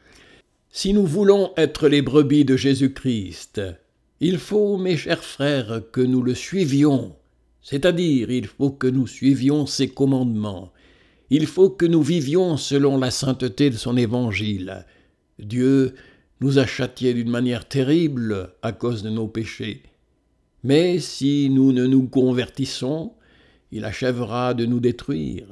Si nous voulons être les brebis de Jésus-Christ, il faut, mes chers frères, que nous le suivions, c'est-à-dire il faut que nous suivions ses commandements. Il faut que nous vivions selon la sainteté de son évangile. Dieu nous a châtiés d'une manière terrible à cause de nos péchés. Mais si nous ne nous convertissons, il achèvera de nous détruire.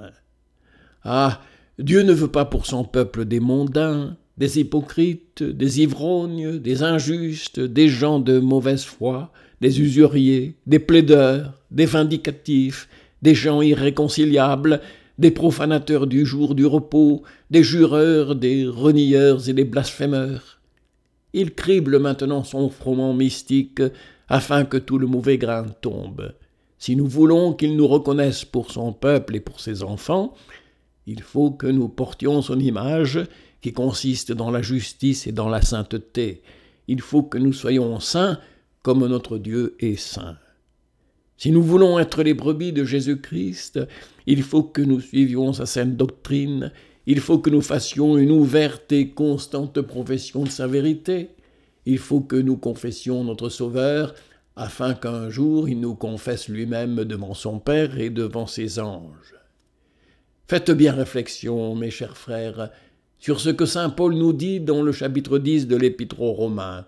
Ah, Dieu ne veut pas pour son peuple des mondains, des hypocrites, des ivrognes, des injustes, des gens de mauvaise foi, des usuriers, des plaideurs, des vindicatifs, des gens irréconciliables, des profanateurs du jour du repos, des jureurs, des renieurs et des blasphémeurs. Il crible maintenant son froment mystique afin que tout le mauvais grain tombe. Si nous voulons qu'il nous reconnaisse pour son peuple et pour ses enfants, il faut que nous portions son image qui consiste dans la justice et dans la sainteté. Il faut que nous soyons saints comme notre Dieu est saint. Si nous voulons être les brebis de Jésus-Christ, il faut que nous suivions sa sainte doctrine, il faut que nous fassions une ouverte et constante profession de sa vérité, il faut que nous confessions notre Sauveur, afin qu'un jour il nous confesse lui-même devant son Père et devant ses anges. Faites bien réflexion, mes chers frères, sur ce que saint Paul nous dit dans le chapitre dix de l'Épître aux Romains.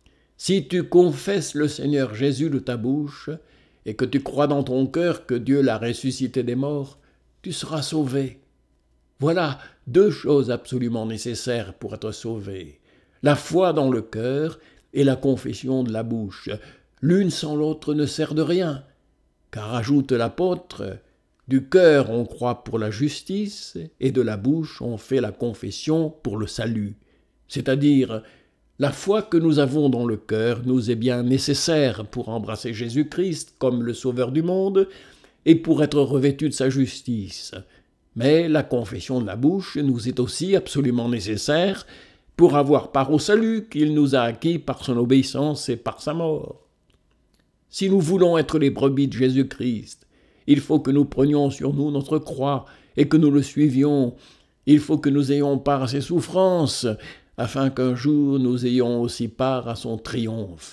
Si tu confesses le Seigneur Jésus de ta bouche, et que tu crois dans ton cœur que Dieu l'a ressuscité des morts, tu seras sauvé. Voilà deux choses absolument nécessaires pour être sauvé. La foi dans le cœur et la confession de la bouche. L'une sans l'autre ne sert de rien, car, ajoute l'apôtre, du cœur on croit pour la justice, et de la bouche on fait la confession pour le salut. C'est-à-dire, la foi que nous avons dans le cœur nous est bien nécessaire pour embrasser Jésus-Christ comme le Sauveur du monde et pour être revêtus de sa justice. Mais la confession de la bouche nous est aussi absolument nécessaire pour avoir part au salut qu'il nous a acquis par son obéissance et par sa mort. Si nous voulons être les brebis de Jésus-Christ, il faut que nous prenions sur nous notre croix et que nous le suivions. Il faut que nous ayons part à ses souffrances, afin qu'un jour nous ayons aussi part à son triomphe.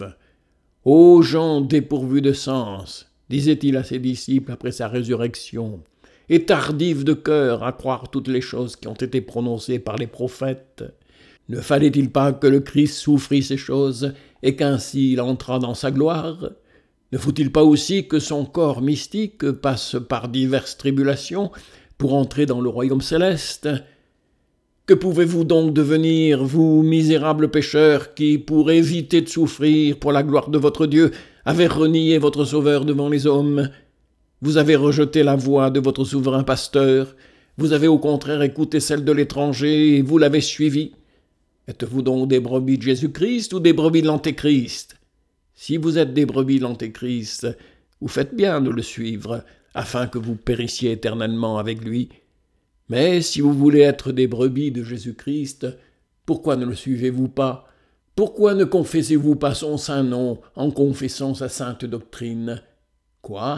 Ô gens dépourvus de sens, disait-il à ses disciples après sa résurrection, et tardifs de cœur à croire toutes les choses qui ont été prononcées par les prophètes. Ne fallait-il pas que le Christ souffrit ces choses et qu'ainsi il entrât dans sa gloire ? Ne faut-il pas aussi que son corps mystique passe par diverses tribulations pour entrer dans le royaume céleste ? Que pouvez-vous donc devenir, vous misérables pécheurs, qui, pour éviter de souffrir pour la gloire de votre Dieu, avez renié votre Sauveur devant les hommes ? Vous avez rejeté la voix de votre souverain pasteur, vous avez au contraire écouté celle de l'étranger et vous l'avez suivie. Êtes-vous donc des brebis de Jésus-Christ ou des brebis de l'Antéchrist ? Si vous êtes des brebis de l'Antéchrist, vous faites bien de le suivre, afin que vous périssiez éternellement avec lui. Mais si vous voulez être des brebis de Jésus-Christ, pourquoi ne le suivez-vous pas ? Pourquoi ne confessez-vous pas son saint nom en confessant sa sainte doctrine ? Quoi ?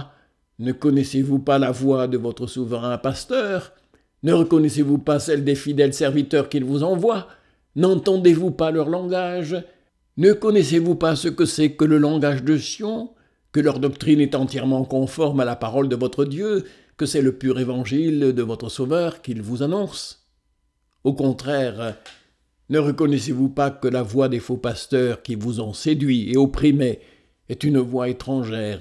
Ne connaissez-vous pas la voix de votre souverain pasteur ? Ne reconnaissez-vous pas celle des fidèles serviteurs qu'il vous envoie ? N'entendez-vous pas leur langage ? Ne connaissez-vous pas ce que c'est que le langage de Sion ? Que leur doctrine est entièrement conforme à la parole de votre Dieu ? Que c'est le pur évangile de votre Sauveur qu'il vous annonce ? Au contraire, ne reconnaissez-vous pas que la voix des faux pasteurs qui vous ont séduit et opprimé est une voix étrangère,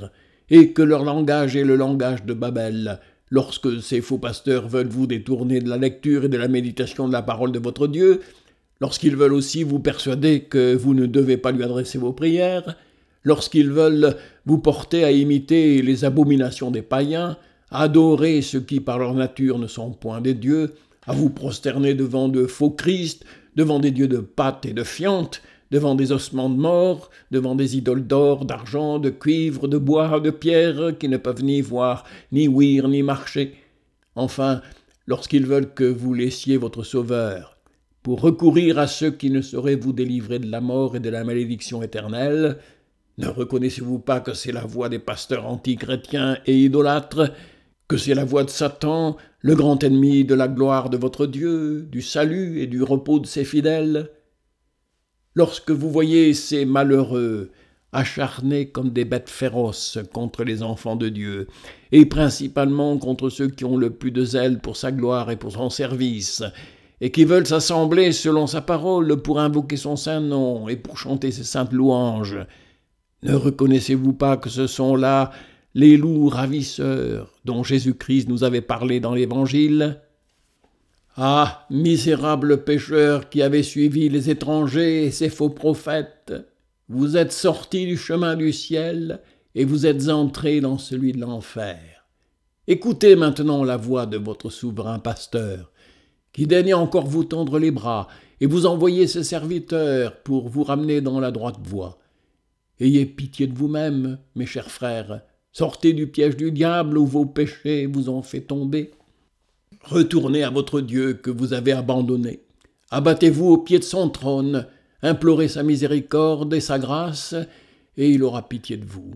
et que leur langage est le langage de Babel, lorsque ces faux pasteurs veulent vous détourner de la lecture et de la méditation de la parole de votre Dieu, lorsqu'ils veulent aussi vous persuader que vous ne devez pas lui adresser vos prières, lorsqu'ils veulent vous porter à imiter les abominations des païens, à adorer ceux qui par leur nature ne sont point des dieux, à vous prosterner devant de faux Christ, devant des dieux de pâte et de fiente, devant des ossements de mort, devant des idoles d'or, d'argent, de cuivre, de bois, de pierre, qui ne peuvent ni voir, ni ouïr, ni marcher. Enfin, lorsqu'ils veulent que vous laissiez votre Sauveur, pour recourir à ceux qui ne sauraient vous délivrer de la mort et de la malédiction éternelle, ne reconnaissez-vous pas que c'est la voix des pasteurs antichrétiens et idolâtres, que c'est la voix de Satan, le grand ennemi de la gloire de votre Dieu, du salut et du repos de ses fidèles? Lorsque vous voyez ces malheureux acharnés comme des bêtes féroces contre les enfants de Dieu, et principalement contre ceux qui ont le plus de zèle pour sa gloire et pour son service, et qui veulent s'assembler selon sa parole pour invoquer son saint nom et pour chanter ses saintes louanges, ne reconnaissez-vous pas que ce sont là les loups ravisseurs dont Jésus-Christ nous avait parlé dans l'Évangile? Ah, misérables pécheurs qui avez suivi les étrangers et ces faux prophètes, vous êtes sortis du chemin du ciel et vous êtes entrés dans celui de l'enfer. Écoutez maintenant la voix de votre souverain pasteur, qui daigne encore vous tendre les bras et vous envoyer ses serviteurs pour vous ramener dans la droite voie. Ayez pitié de vous-mêmes, mes chers frères, sortez du piège du diable où vos péchés vous ont fait tomber. Retournez à votre Dieu que vous avez abandonné. Abattez-vous au pied de son trône, implorez sa miséricorde et sa grâce, et il aura pitié de vous.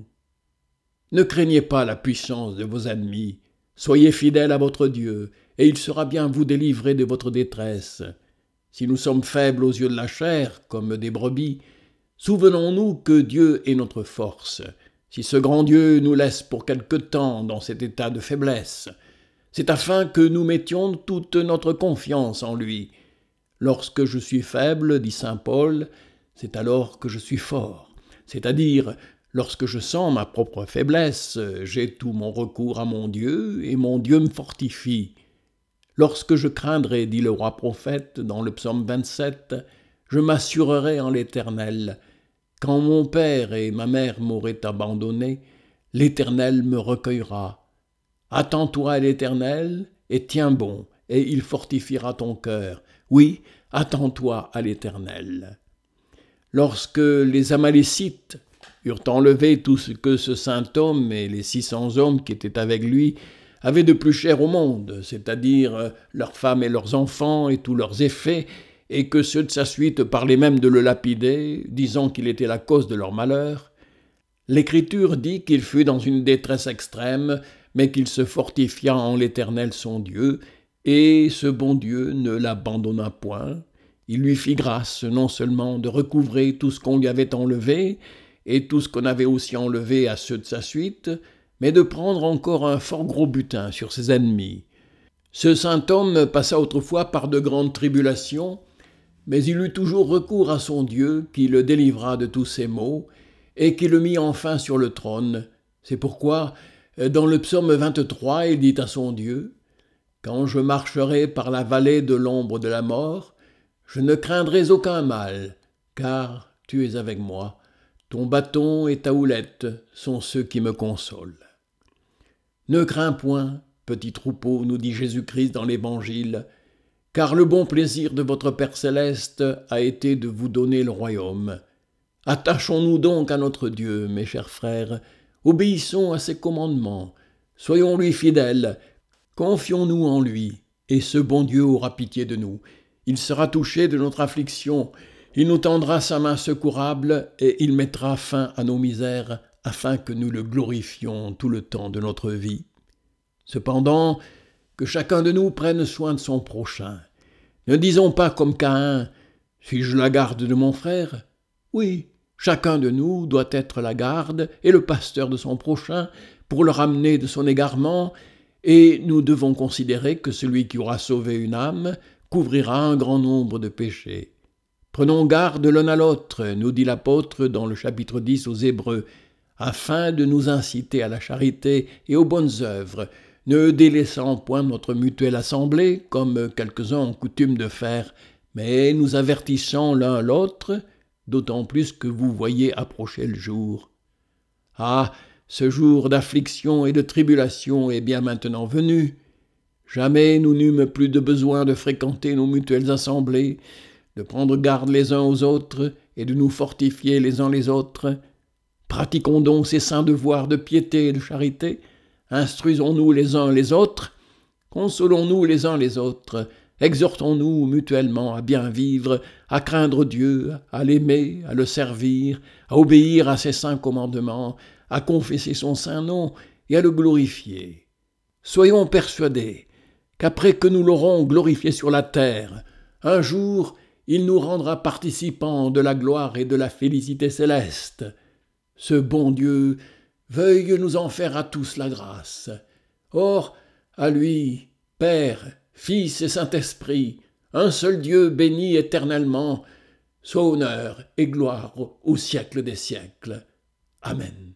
Ne craignez pas la puissance de vos ennemis, soyez fidèles à votre Dieu, et il saura bien vous délivrer de votre détresse. Si nous sommes faibles aux yeux de la chair, comme des brebis, souvenons-nous que Dieu est notre force. Si ce grand Dieu nous laisse pour quelque temps dans cet état de faiblesse, c'est afin que nous mettions toute notre confiance en lui. Lorsque je suis faible, dit saint Paul, c'est alors que je suis fort. C'est-à-dire, lorsque je sens ma propre faiblesse, j'ai tout mon recours à mon Dieu, et mon Dieu me fortifie. Lorsque je craindrai, dit le roi prophète dans le psaume vingt-sept, je m'assurerai en l'Éternel. Quand mon père et ma mère m'auraient abandonné, l'Éternel me recueillera. Attends-toi à l'Éternel, et tiens bon, et il fortifiera ton cœur. Oui, attends-toi à l'Éternel. Lorsque les Amalécites eurent enlevé tout ce que ce saint homme et les six cents hommes qui étaient avec lui avaient de plus cher au monde, c'est-à-dire leurs femmes et leurs enfants et tous leurs effets, et que ceux de sa suite parlaient même de le lapider, disant qu'il était la cause de leur malheur, l'Écriture dit qu'il fut dans une détresse extrême, mais qu'il se fortifia en l'Éternel son Dieu, et ce bon Dieu ne l'abandonna point. Il lui fit grâce non seulement de recouvrer tout ce qu'on lui avait enlevé, et tout ce qu'on avait aussi enlevé à ceux de sa suite, mais de prendre encore un fort gros butin sur ses ennemis. Ce saint homme passa autrefois par de grandes tribulations, mais il eut toujours recours à son Dieu, qui le délivra de tous ses maux, et qui le mit enfin sur le trône. C'est pourquoi, dans le psaume vingt-trois, il dit à son Dieu, « Quand je marcherai par la vallée de l'ombre de la mort, je ne craindrai aucun mal, car tu es avec moi. Ton bâton et ta houlette sont ceux qui me consolent. » Ne crains point, petit troupeau, nous dit Jésus-Christ dans l'Évangile, car le bon plaisir de votre Père céleste a été de vous donner le royaume. Attachons-nous donc à notre Dieu, mes chers frères, obéissons à ses commandements, soyons-lui fidèles, confions-nous en lui, et ce bon Dieu aura pitié de nous. Il sera touché de notre affliction, il nous tendra sa main secourable, et il mettra fin à nos misères, afin que nous le glorifions tout le temps de notre vie. Cependant, que chacun de nous prenne soin de son prochain. Ne disons pas comme Caïn, « Suis-je la garde de mon frère ?» Oui, chacun de nous doit être la garde et le pasteur de son prochain pour le ramener de son égarement, et nous devons considérer que celui qui aura sauvé une âme couvrira un grand nombre de péchés. Prenons garde l'un à l'autre, nous dit l'apôtre dans le chapitre dix aux Hébreux, afin de nous inciter à la charité et aux bonnes œuvres, ne délaissant point notre mutuelle assemblée, comme quelques-uns ont coutume de faire, mais nous avertissant l'un l'autre, d'autant plus que vous voyez approcher le jour. Ah, ce jour d'affliction et de tribulation est bien maintenant venu. Jamais nous n'eûmes plus de besoin de fréquenter nos mutuelles assemblées, de prendre garde les uns aux autres et de nous fortifier les uns les autres. Pratiquons donc ces saints devoirs de piété et de charité, instruisons-nous les uns les autres, consolons-nous les uns les autres, exhortons-nous mutuellement à bien vivre, à craindre Dieu, à l'aimer, à le servir, à obéir à ses saints commandements, à confesser son saint nom et à le glorifier. Soyons persuadés qu'après que nous l'aurons glorifié sur la terre, un jour il nous rendra participants de la gloire et de la félicité céleste. Ce bon Dieu veuille nous en faire à tous la grâce. Or, à lui, Père, Fils et Saint-Esprit, un seul Dieu béni éternellement, soit honneur et gloire au siècle des siècles. Amen.